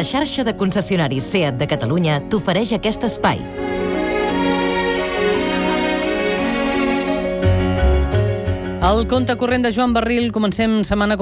xarxa de concessionaris SEAT de Catalunya t'ofereix aquest espai. El compte corrent de Joan Barril, comencem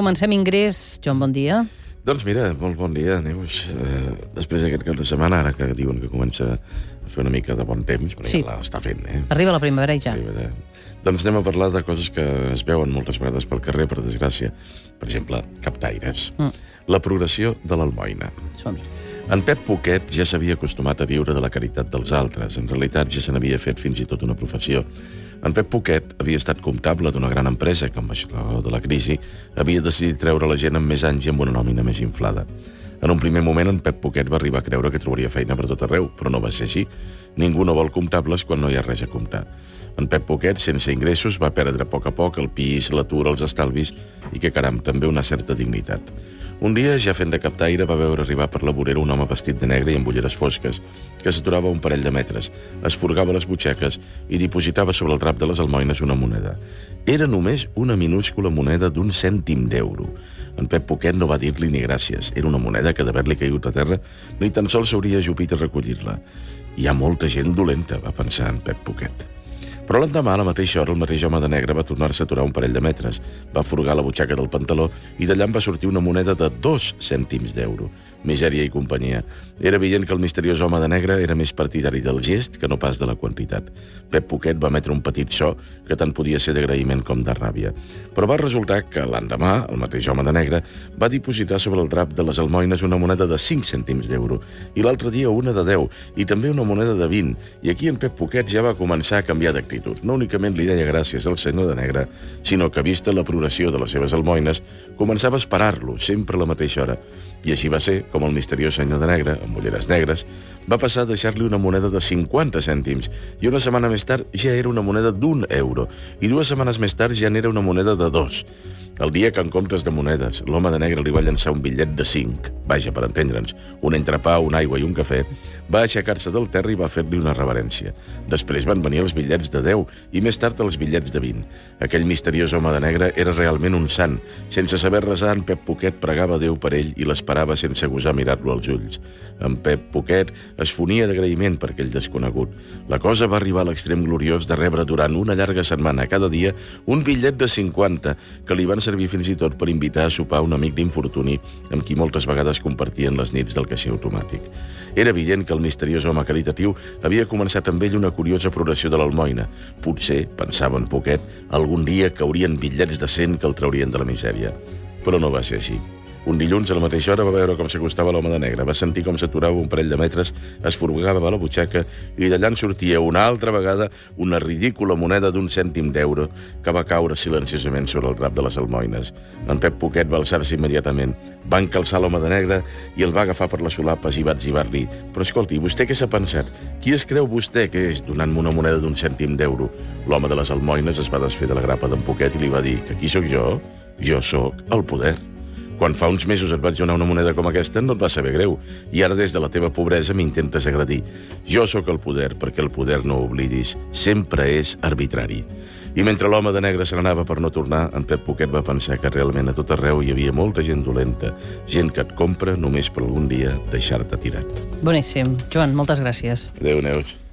ingrés. Joan, bon dia. Doncs mira, molt bon dia, Neus. Després d'aquest cap de setmana, ara que diuen que comença a fer una mica de bon temps, però sí, ja l'està fent, Arriba la primavera i ja. Doncs anem a parlar de coses que es veuen moltes vegades pel carrer, per desgràcia. Per exemple, captaires. La progressió de l'almoina. Som-hi. En Pep Poquet ja s'havia acostumat a viure de la caritat dels altres. En realitat ja se n'havia fet fins i tot una professió. En Pep Poquet havia estat comptable d'una gran empresa que, amb això de la crisi, havia decidit treure la gent amb més anys i amb una nòmina més inflada. En un primer moment, en Pep Poquet va arribar a creure que trobaria feina per tot arreu, però no va ser així. Ningú no vol comptables quan no hi ha res a comptar. En Pep Poquet, sense ingressos, va perdre a poc el pis, l'atur, els estalvis i que, caram, també una certa dignitat. Un dia, ja fent de captaire, va veure arribar per la vorera un home vestit de negre i amb ulleres fosques, que s'aturava un parell de metres, es furgava les butxaques i dipositava sobre el drap de les almoines una moneda. Era només una minúscula moneda d'1 cèntim d'euro. En Pep Poquet no va dir-li ni gràcies. Era una moneda que, d'haver-li caigut a terra, ni tan sols s'hauria ajupit a recollir-la. Hi ha molta gent dolenta, va pensar en Pep Poquet. Però l'endemà, a la mateixa hora, el mateix home de negre va tornar-se a aturar un parell de metres, va furgar la butxaca del pantaló i d'allà en va sortir una moneda de 2 cèntims d'euro. Misèria i companyia. Era evident que el misteriós home de negre era més partidari del gest que no pas de la quantitat. Pep Poquet va emetre un petit so que tant podia ser d'agraïment com de ràbia. Però va resultar que l'endemà, el mateix home de negre va dipositar sobre el drap de les almoines una moneda de 5 cèntims d'euro i l'altre dia una de 10 i també una moneda de 20. I aquí en Pep Poquet ja va començar a canviar d'actitud. No únicament li deia gràcies al senyor de negre, sinó que, vista la progressió de les seves almoines, començava a esperar-lo sempre a la mateixa hora. I així va ser com el misteriós senyor de negre, amb ulleres negres, va passar a deixar-li una moneda de 50 cèntims i una setmana més tard ja era una moneda d'1 euro i 2 setmanes més tard ja n'era una moneda de 2. El dia que, en comptes de monedes, l'home de negre li va llançar un bitllet de 5, vaja, per entendre'ns, un entrepà, una aigua i un cafè, va aixecar-se del terra i va fer-li una reverència. Després van venir els bitllets de 10 i més tard els bitllets de 20. Aquell misteriós home de negre era realment un sant. Sense saber resar, en Pep Poquet pregava Déu per ell i l'esperava sense gosar mirar-lo als ulls. En Pep Poquet es fonia d'agraïment per aquell desconegut. La cosa va arribar a l'extrem gloriós de rebre durant una llarga setmana cada dia un bitllet de 50 que li van servir fins i tot per invitar a sopar un amic d'infortuni amb qui moltes vegades compartien les nits del caixer automàtic. Era evident que el misteriós home caritatiu havia començat amb ell una curiosa progressió de l'almoina. Potser, pensava en Poquet, algun dia caurien bitllets de 100 que el traurien de la misèria. Però no va ser així. Un dilluns, a la mateixa hora, va veure com s'acostava l'home de negre. Va sentir com s'aturava un parell de metres, es furgava a la butxaca i d'allà en sortia una altra vegada una ridícula moneda d'1 cèntim d'euro que va caure silenciosament sobre el drap de les almoines. En Pep Poquet va alçar-se immediatament. Va encalçar l'home de negre i el va agafar per les solapes i va etzibar-li. Però escolti, vostè què s'ha pensat? Qui es creu vostè que és donant-me una moneda d'1 cèntim d'euro? L'home de les almoines es va desfer de la grapa d'en Poquet i li va dir que qui sóc jo? Jo sóc el poder. Quan fa uns mesos et vaig donar una moneda com aquesta no et va saber greu i ara des de la teva pobresa m'intentes agredir. Jo sóc el poder perquè el poder, no ho oblidis, sempre és arbitrari. I mentre l'home de negre se n'anava per no tornar, en Pep Poquet va pensar que realment a tot arreu hi havia molta gent dolenta, gent que et compra només per algun dia deixar-te tirat. Boníssim. Joan, moltes gràcies. Adéu, Neus.